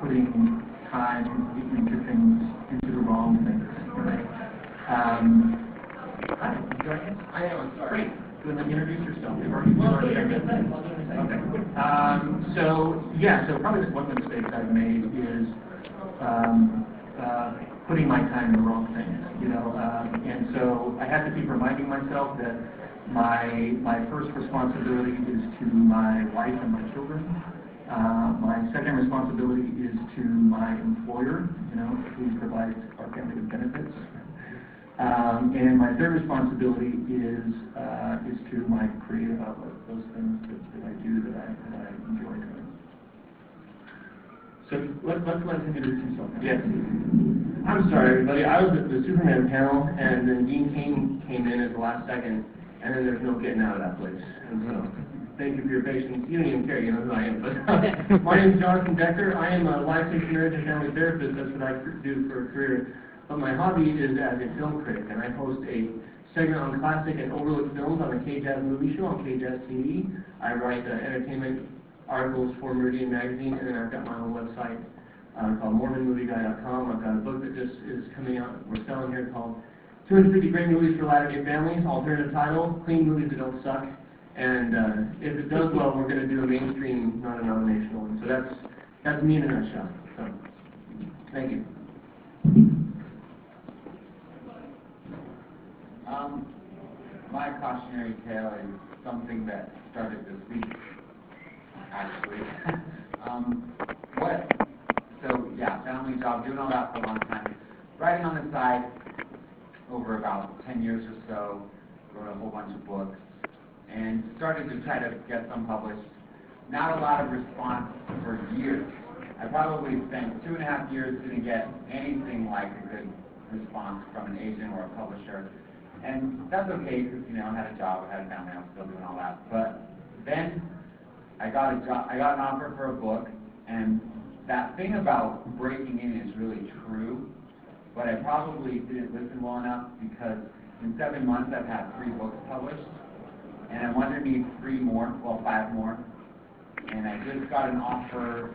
putting time into things, into the wrong things. Right? Hi, you joining us? I am. Sorry. Great. Go ahead and introduce yourself. We've already done that. Okay. So probably one of the mistakes I've made is putting my time in the wrong things. And so I have to keep reminding myself that my first responsibility is to my wife and my children. My second responsibility is to my employer, who provides our family with benefits. And my third responsibility is to my creative outlet, those things that I do that I enjoy doing. So let's let him introduce himself. Yes. I'm sorry, everybody. I was at the Superman panel, and then Dean Cain came in at the last second, and then there's no getting out of that place. And so, thank you for your patience. You don't even care, you know who I am. But my name is Jonathan Decker. I am a licensed marriage and family therapist. That's what I do for a career. But my hobby is as a film critic, and I host a segment on classic and overlooked films on the KJazz Movie Show on KJazz TV. I write entertainment articles for Meridian Magazine, and then I've got my own website called MormonMovieGuy.com. I've got a book that just is coming out, we're selling here, called 250 Great Movies for Latter-day Families, alternative title, Clean Movies That Don't Suck. And if it does well, we're going to do a mainstream, not a nominational one. So that's me in a nutshell. So, thank you. My cautionary tale is something that started this week, actually. Family job, doing all that for a long time. Writing on the side over about 10 years or so, wrote a whole bunch of books, and started to try to get some published. Not a lot of response for years. I probably spent 2.5 years didn't get anything like a good response from an agent or a publisher. And that's okay, because I had a job, I had a family, I was still doing all that. But then I got an offer for a book, and that thing about breaking in is really true, but I probably didn't listen well enough, because in 7 months I've had 3 books published, and I'm underneath 5 more, and I just got an offer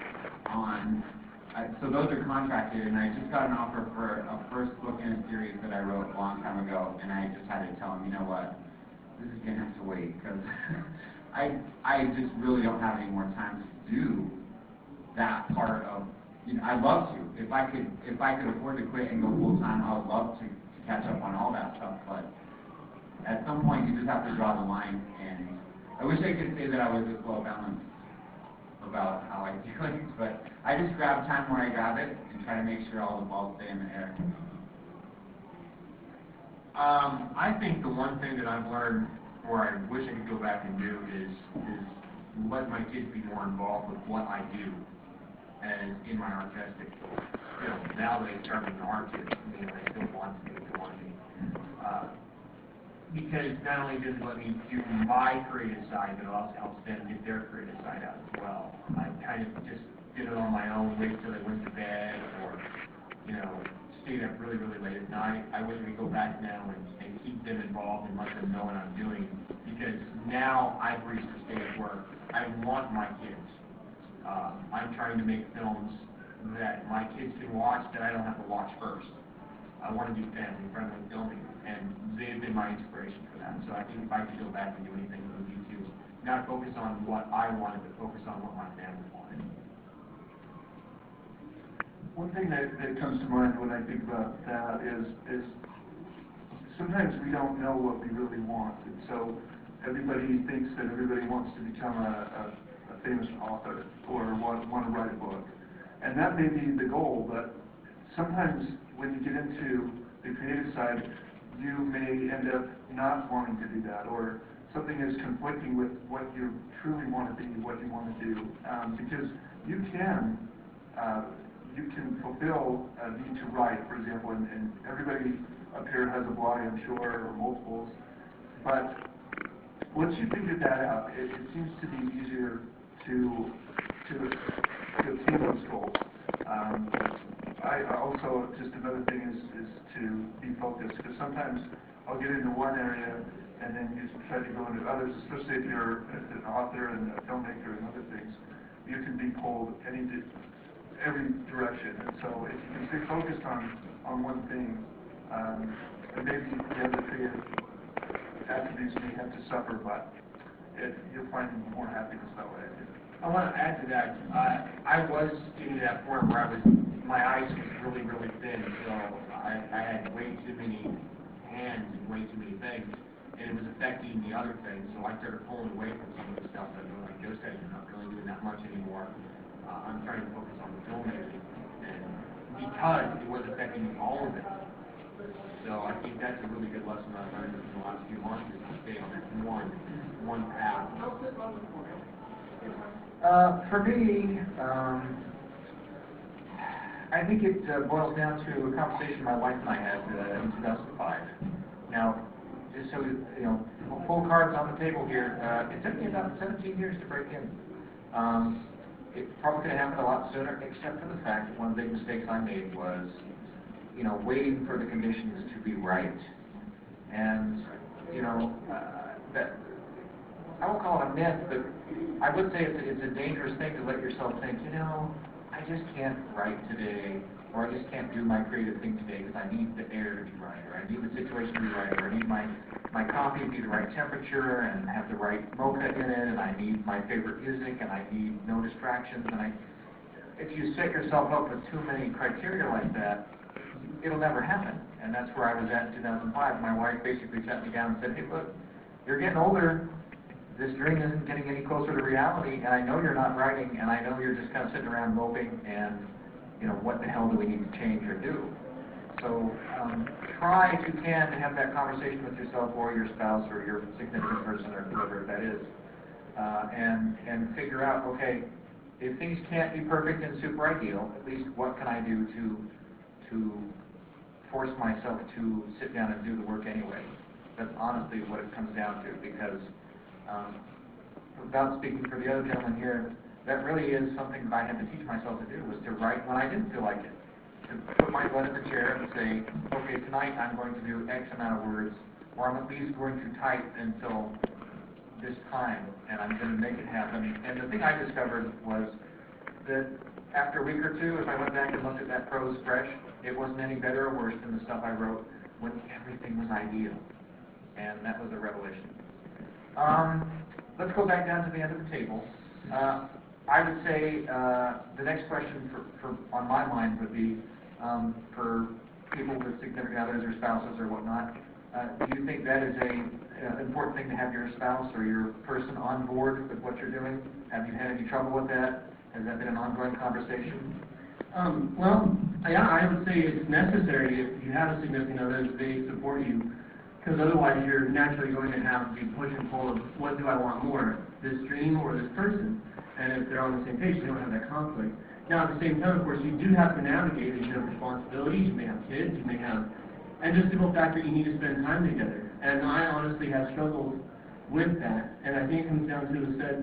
so those are contracted, and I just got an offer for a first book in a series that I wrote a long time ago, and I just had to tell him, you know what, this is going to have to wait, because I just really don't have any more time to do that part of, I'd love to. If I could afford to quit and go full-time, I would love to catch up on all that stuff, but at some point you just have to draw the line, and I wish I could say that I was this well-balanced about how I do things, but I just grab time where I grab it and try to make sure all the balls stay in the air. I think the one thing that I've learned, or I wish I could go back and do, is let my kids be more involved with what I do as in my artistic field. Now they start being artists, they still want to be. Because not only does it let me do my creative side, but it also helps them get their creative side out as well. I kind of just did it on my own, wait till they went to bed, or stayed up really, really late at night. I wish we could go back now and keep them involved and let them know what I'm doing. Because now I've reached a stage where I want my kids. I'm trying to make films that my kids can watch that I don't have to watch first. I want to do family-friendly filming, and they've been my inspiration for that. So I think if I could go back and do anything, it would be to not focus on what I wanted, but focus on what my family wanted. One thing that comes to mind when I think about that is sometimes we don't know what we really want, and so everybody thinks that everybody wants to become a famous author or want to write a book, and that may be the goal, but sometimes when you get into the creative side, you may end up not wanting to do that, or something is conflicting with what you truly want to be, what you want to do, because you can fulfill a need to write, for example, and everybody up here has a blog, I'm sure, or multiples, but once you figure that out, it seems to be easier to obtain those goals. I also, just another thing is to be focused, because sometimes I'll get into one area and then you try to go into others, especially if you're an author and a filmmaker and other things. You can be pulled every direction. And so if you can stay focused on one thing, and maybe the other creative attributes may have to suffer, but you'll find more happiness that way. I want to add to that. I was getting to that point where my ice was really, really thin, so I had way too many hands and way too many things, and it was affecting the other things. So I started pulling away from some of the stuff that, like Joe said, you're not really doing that much anymore. I'm trying to focus on the filmmaking, and because it was affecting all of it. So I think that's a really good lesson I've learned in the last few months is to stay on that one path. For me, I think it boils down to a conversation my wife and I had in 2005. Now, just so you know, full cards on the table here. It took me about 17 years to break in. It probably could have happened a lot sooner, except for the fact that one of the big mistakes I made was, waiting for the conditions to be right. And, that I won't call it a myth, but I would say it's a dangerous thing to let yourself think, I just can't write today, or I just can't do my creative thing today because I need the air to be right, or I need the situation to be right, or I need my coffee to be the right temperature and have the right mocha in it, and I need my favorite music, and I need no distractions. And if you set yourself up with too many criteria like that, it'll never happen. And that's where I was at in 2005. My wife basically sat me down and said, hey, look, you're getting older. This dream isn't getting any closer to reality, and I know you're not writing, and I know you're just kind of sitting around moping, and what the hell do we need to change or do? So try, if you can, to have that conversation with yourself or your spouse or your significant person or whoever that is, and figure out, okay, if things can't be perfect and super ideal, at least what can I do to force myself to sit down and do the work anyway? That's honestly what it comes down to, because without speaking for the other gentleman here, that really is something that I had to teach myself to do, was to write when I didn't feel like it. To put my butt in the chair and say, okay, tonight I'm going to do X amount of words, or I'm at least going to type until this time, and I'm going to make it happen. And the thing I discovered was that after a week or two, if I went back and looked at that prose fresh, it wasn't any better or worse than the stuff I wrote when everything was ideal. And that was a revelation. Let's go back down to the end of the table. I would say the next question on my mind would be for people with significant others or spouses or whatnot. Do you think that is an important thing to have your spouse or your person on board with what you're doing? Have you had any trouble with that? Has that been an ongoing conversation? Well, yeah, I would say it's necessary if you have a significant other that they support you, because otherwise you're naturally going to have the push and pull of what do I want more, this dream or this person? And if they're on the same page, you don't have that conflict. Now, at the same time, of course, you do have to navigate it. You have responsibilities, you may have kids, you may have, and just the simple fact that you need to spend time together. And I honestly have struggled with that. And I think it comes down to is that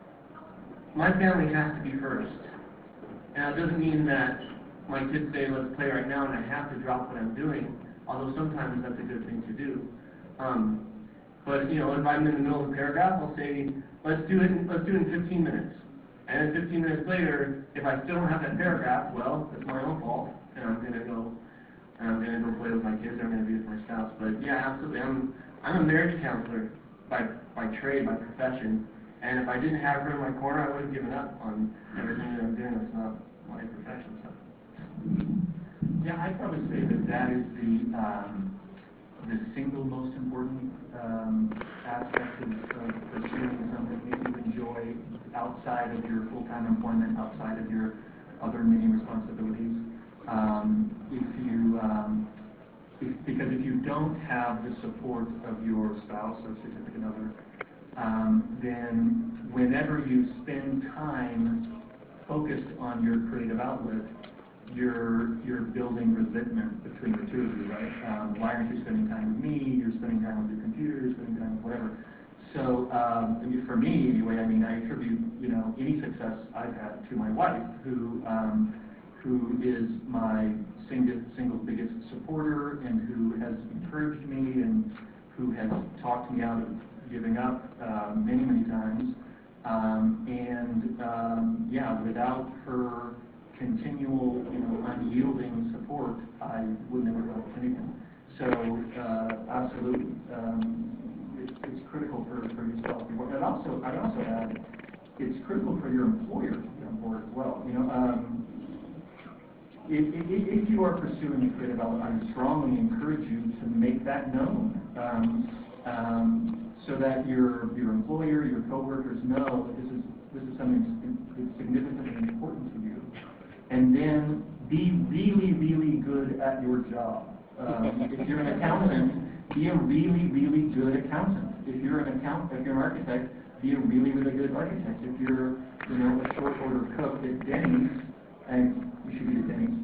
my family has to be first. Now, it doesn't mean that my kids say, let's play right now, and I have to drop what I'm doing, although sometimes that's a good thing to do. But, if I'm in the middle of a paragraph, I'll say, let's do it in 15 minutes. And then 15 minutes later, if I still don't have that paragraph, well, it's my own fault, and I'm gonna go play with my kids, or I'm gonna be with my spouse. But yeah, absolutely, I'm a marriage counselor by trade, by profession, and if I didn't have her in my corner, I would have given up on everything that I'm doing. That's not my profession. So. Yeah, I'd probably say that is the single most important aspect of pursuing something that you enjoy outside of your full-time employment, outside of your other many responsibilities. Because if you don't have the support of your spouse or significant other, then whenever you spend time focused on your creative outlet, you're building resentment between the two of you, right? Why aren't you spending time with me? You're spending time with your computer, you're spending time with whatever. So, for me anyway, I attribute, any success I've had to my wife, who is my single biggest supporter, and who has encouraged me, and who has talked me out of giving up many, many times. Without her continuing unyielding support, I would never go to anything. So, absolutely, it's critical for yourself. And also, I'd also add, it's critical for your employer to be on board as well. You know, if you are pursuing a career development, I strongly encourage you to make that known, so that your employer, your coworkers know that this is something that's significantly important to you. And then be really, really good at your job. If you're an accountant, be a really, really good accountant. If you're an architect, be a really, really good architect. If you're, a short order cook at Denny's, and you should eat at Denny's,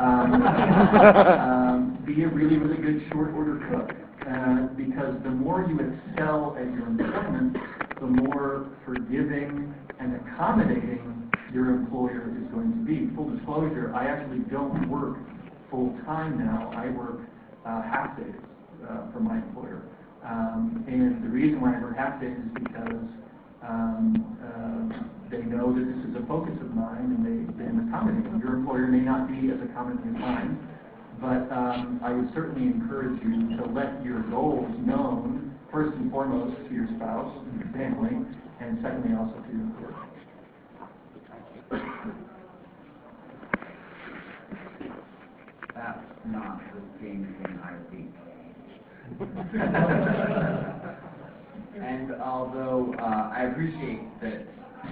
be a really, really good short order cook. Because the more you excel at your employment, the more forgiving and accommodating your employer is going to be. Full disclosure, I actually don't work full time now. I work half days for my employer. And the reason why I work half days is because they know that this is a focus of mine, and they're accommodating. Your employer may not be as accommodating as mine, but I would certainly encourage you to let your goals known, first and foremost, to your spouse and your family, and secondly also to your employer. That's not the same thing I think. And although I appreciate that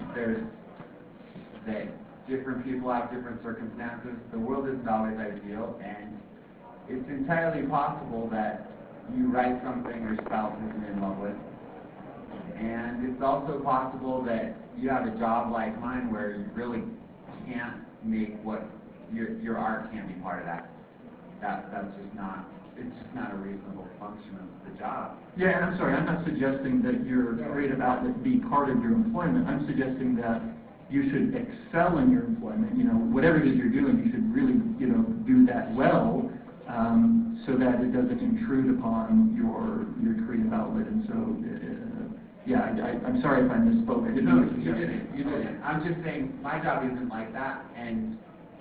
that different people have different circumstances, the world isn't always ideal, and it's entirely possible that you write something your spouse isn't in love with. And it's also possible that you have a job like mine where you really can't make what your art can't be part of that. That's just not, it's just not a reasonable function of the job. Yeah, and I'm sorry, I'm not suggesting that your creative outlet be part of your employment. I'm suggesting that you should excel in your employment. Whatever it is you're doing, you should really, do that well, so that it doesn't intrude upon your creative outlet. And so, I'm sorry if I misspoke. I didn't No, mean to suggest it. you didn't. I'm just saying my job isn't like that, and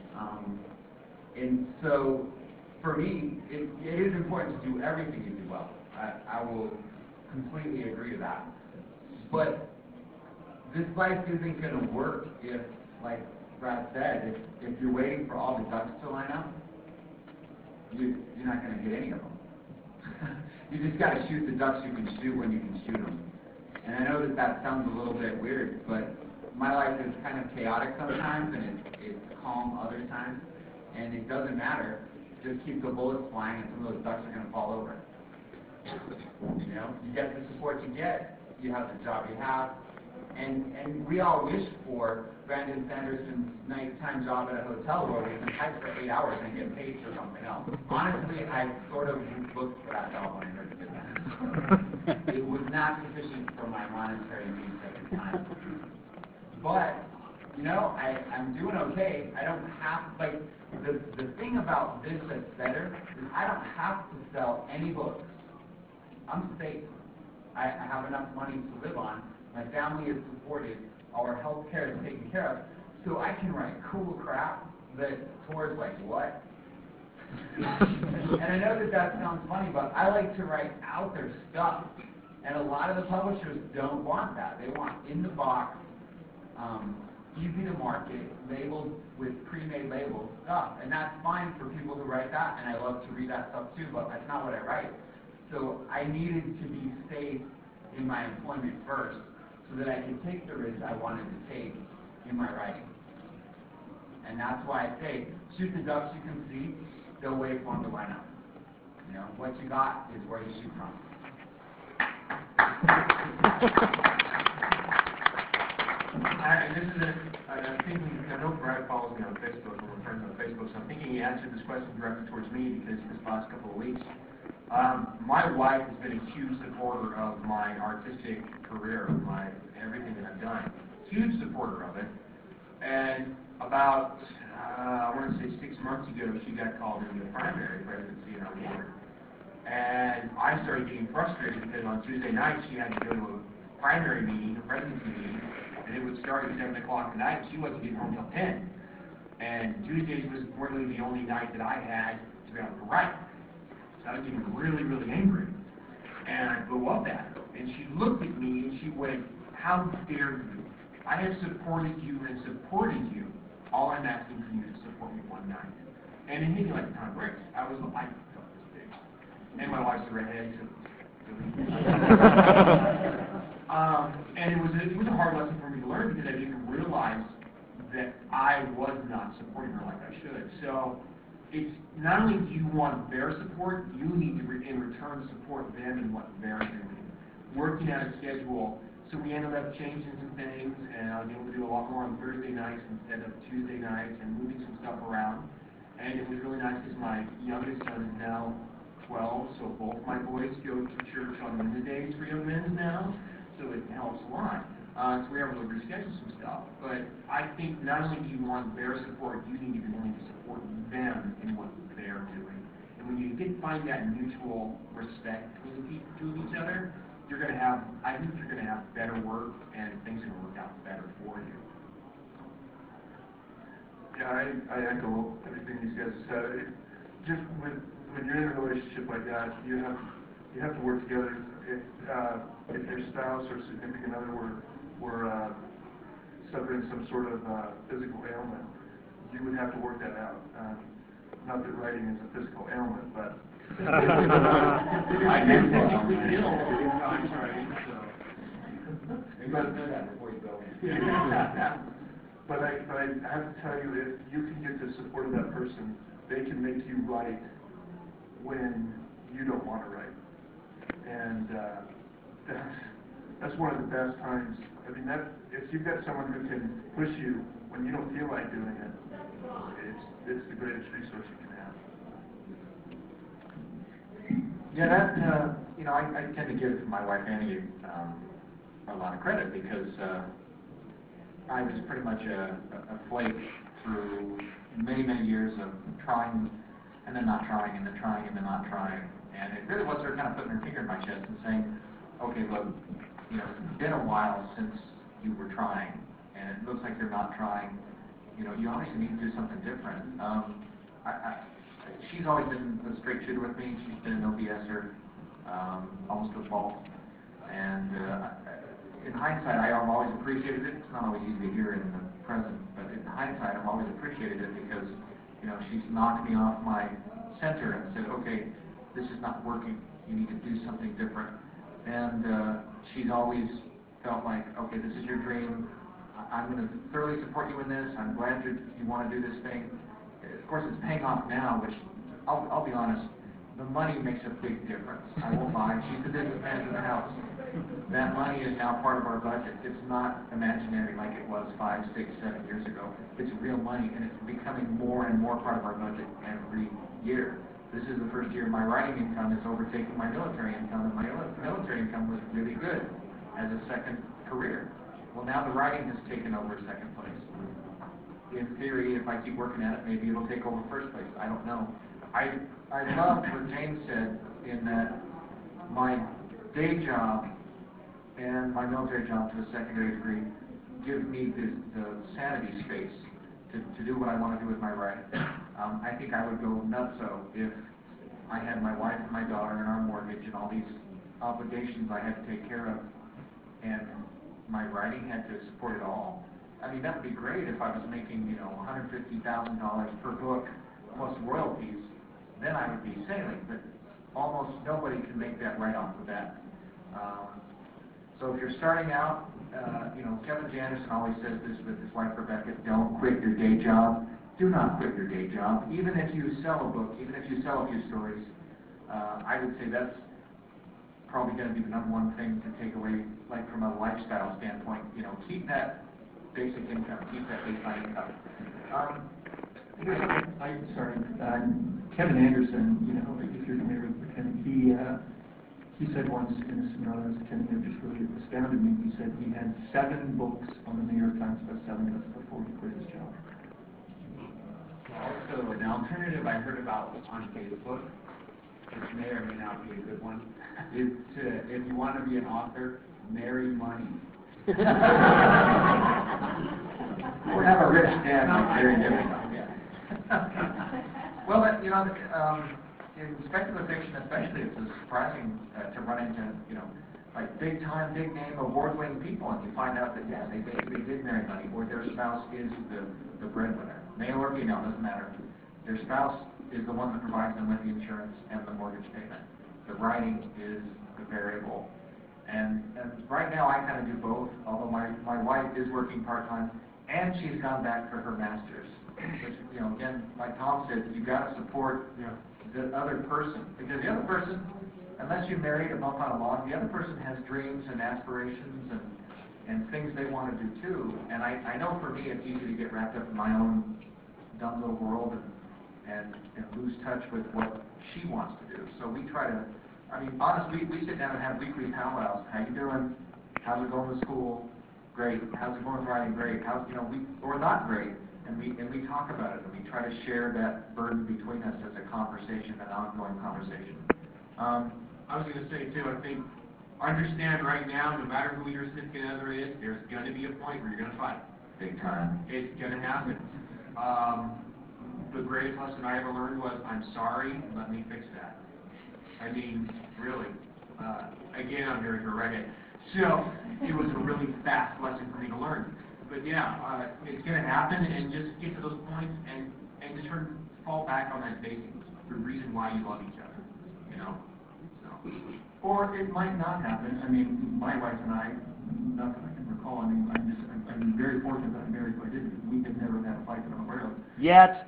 so for me, it is important to do everything you do well. I will completely agree to that. But this life isn't going to work if, like Brad said, if you're waiting for all the ducks to line up, you're not going to hit any of them. You just got to shoot the ducks you can shoot when you can shoot them. And I know that sounds a little bit weird, but my life is kind of chaotic sometimes, and it's calm other times, and it doesn't matter. Just keep the bullets flying, and some of those ducks are going to fall over. You get the support you get, you have the job you have, and we all wish for Brandon Sanderson's nighttime job at a hotel where we can type for 8 hours and get paid for something else. Honestly, I sort of looked for that job when I heard it. It was not sufficient for my monetary needs at the time. But, I'm doing okay. I don't have, the thing about this that's better is I don't have to sell any books. I'm safe. I have enough money to live on. My family is supported. Our health care is taken care of. So I can write cool crap that tours like, what? And I know that sounds funny, but I like to write out their stuff. And a lot of the publishers don't want that. They want in-the-box, easy to market, labeled with pre-made labels stuff. And that's fine for people who write that, and I love to read that stuff too, but that's not what I write. So I needed to be safe in my employment first so that I could take the risks I wanted to take in my writing. And that's why I say, shoot the ducks you can see, they'll wait for them to line up. What you got is where you shoot from. This is I'm thinking, I know Brad follows me on Facebook, and we're friends on Facebook, so I'm thinking he answered this question directed towards me because this last couple of weeks, my wife has been a huge supporter of my artistic career, everything that I've done. Huge supporter of it. And about, I want to say 6 months ago, she got called into the primary presidency in our ward. And I started getting frustrated because on Tuesday nights she had to go to a primary meeting, a presidency meeting, and it would start at 7 o'clock at night, and she wasn't getting home till 10. And Tuesdays was really the only night that I had to be able to write. So I was getting really, really angry. And I blew up at her. And she looked at me and she went, "How dare you? I have supported you and supported you. All I'm asking for you to support me one night." And it hit me like a ton of bricks. I felt this big. And my wife's a redhead, so and it was a hard lesson for me to learn because I didn't realize that I was not supporting her like I should. So it's not only do you want their support, you need to in return support them in what they're doing. Working out a schedule. So we ended up changing some things, and I was able to do a lot more on Thursday nights instead of Tuesday nights, and moving some stuff around. And it was really nice because my youngest son is now 12, so both my boys go to church on Wednesdays for young men's now, so it helps a lot. So we were able to reschedule some stuff. But I think not only do you want their support, you need to be willing to support them in what they're doing. And when you find that mutual respect between the two of each other, I think you're going to have better work and things are going to work out better for you. Yeah, I echo everything these guys have said. Just when you're in a relationship like that, you have to work together. If your spouse or significant other were suffering some sort of physical ailment, you would have to work that out. Not that writing is a physical ailment, but I am physically ill. I'm sorry. You must know that before you go in. But I have to tell you, if you can get the support of that person, they can make you write when you don't want to write. And that's one of the best times. I mean, if you've got someone who can push you when you don't feel like doing it, it's the greatest resource you can have. Yeah, I tend to give my wife Annie a lot of credit because I was pretty much a flake through many, many years of trying and then not trying and then trying and then not trying. And it really was her kind of putting her finger in my chest and saying, "Okay, look, it's been a while since you were trying, and it looks like you're not trying. You obviously need to do something different." She's always been a straight shooter with me. She's been an OBSer, almost to a fault. And in hindsight, I've always appreciated it. It's not always easy to hear in the present, but in hindsight, I've always appreciated it because, she's knocked me off my center and said, "Okay, this is not working. You need to do something different." And she's always felt like, "Okay, this is your dream. I'm going to thoroughly support you in this. I'm glad you want to do this thing." Of course, it's paying off now, which I'll be honest, the money makes a big difference. I won't lie. She's the business manager of the house. That money is now part of our budget. It's not imaginary like it was 5, 6, 7 years ago. It's real money, and it's becoming more and more part of our budget every year. This is the first year my writing income is overtaking my military income, and my military income was really good as a second career. Well, now the writing has taken over second place. In theory, if I keep working at it, maybe it'll take over first place. I don't know. I love what James said in that my day job and my military job to a secondary degree give me the sanity space to do what I want to do with my writing. I think I would go nutso if I had my wife and my daughter and our mortgage and all these obligations I had to take care of, and my writing had to support it all. I mean, that would be great if I was making, $150,000 per book plus royalties. Then I would be sailing, but almost nobody can make that right off the bat. So if you're starting out, Kevin Janderson always says this with his wife Rebecca: don't quit your day job. Do not quit your day job. Even if you sell a book, even if you sell a few stories, I would say that's probably going to be the number one thing to take away, like from a lifestyle standpoint. Keep that basic income, keep that baseline income. Kevin Anderson, if you're familiar with him, he said once in a seminar I was attending that just really astounded me. He said he had 7 books on the New York Times bestselling list before he quit his job. Also, an alternative I heard about on Facebook, which may or may not be a good one, is if you want to be an author, marry money. Or have a rich dad like Jerry Jefferson. you know, in speculative fiction especially, it's surprising to run into, you know, like big time, big name, award-winning people, and you find out that, yeah, they basically did marry money, or their spouse is the breadwinner. Male or female, doesn't matter. Their spouse is the one that provides them with the insurance and the mortgage payment. The writing is the variable. And right now I kind of do both, although my wife is working part-time, and she's gone back for her master's. Which, you know, again, like Tom said, you've got to support the other person, because the other person, unless you married a bump on a log, the other person has dreams and aspirations and things they want to do too. And I know for me it's easy to get wrapped up in my own dumb little world and lose touch with what she wants to do. So we try to, I mean, honestly, we sit down and have weekly powwows. How you doing? How's it going with school? Great. How's it going with writing? Great. How's, you know, or not great. And we talk about it, and we try to share that burden between us as a conversation, an ongoing conversation. I was going to say too, I think, understand right now, no matter who your significant other is, there's going to be a point where you're going to fight. Big time. It's going to happen. The greatest lesson I ever learned was, I'm sorry, let me fix that. I mean, really. Again, I'm married to a redhead. So, it was a really fast lesson for me to learn. But yeah, it's going to happen, and just get to those points and just fall back on that basic, the reason why you love each other, you know? So. Or it might not happen. I mean, my wife and I, not that I can recall, I mean, I'm very fortunate that I'm married, but we have never had a fight that I'm aware of. Yet.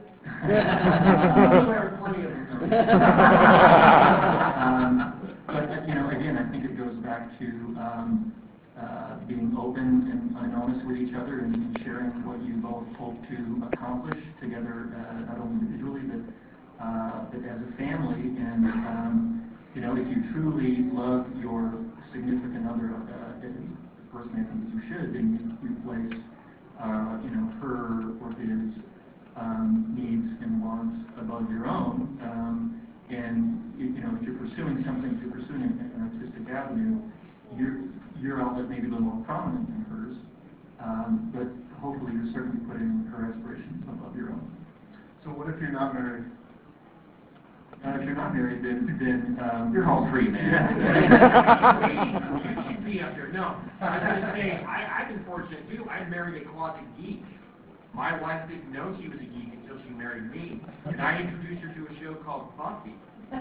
But, you know, again, I think it goes back to being open and honest with each other and sharing what you both hope to accomplish together, not only individually, but as a family. And, you know, if you truly love your significant other, personally I think that you should, then you place, you know, her or his needs and wants above your own. And, you know, if you're pursuing something, if you're pursuing an artistic avenue, your outlet may be a little more prominent than hers, but hopefully you're certainly putting her aspirations above your own. So what if you're not married? If you're not married, then You're home free, man. You should be up there. No, I was going to say, I've been fortunate too. I married a closet geek. My wife didn't know she was a geek until she married me, and I introduced her to a show called Buffy.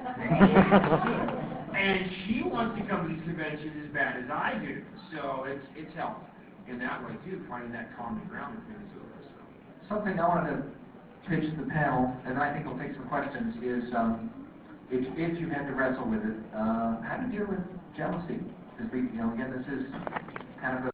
And she wants to come to these conventions as bad as I do, so it's helped in that way too, finding that common ground between the two of us. So. Something I wanted to pitch to the panel, and I think we'll take some questions, is if you had to wrestle with it, how do you deal with jealousy? Because we, you know, again, this is kind of a